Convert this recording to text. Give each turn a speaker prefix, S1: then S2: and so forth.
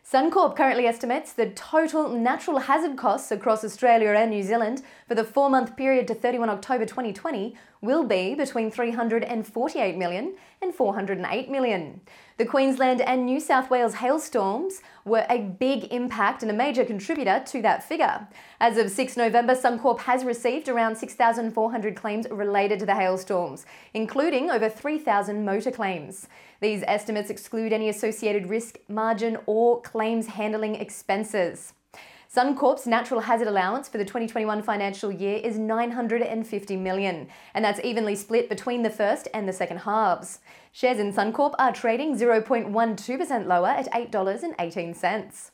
S1: Suncorp currently estimates the total natural hazard costs across Australia and New Zealand for the 4-month period to 31 October 2020 will be between $348 million and $408 million. The Queensland and New South Wales hailstorms were a big impact and a major contributor to that figure. As of 6 November, Suncorp has received around 6,400 claims related to the hailstorms, including over 3,000 motor claims. These estimates exclude any associated risk, margin, or claims handling expenses. Suncorp's natural hazard allowance for the 2021 financial year is $950 million, and that's evenly split between the first and the second halves. Shares in Suncorp are trading 0.12% lower at $8.18.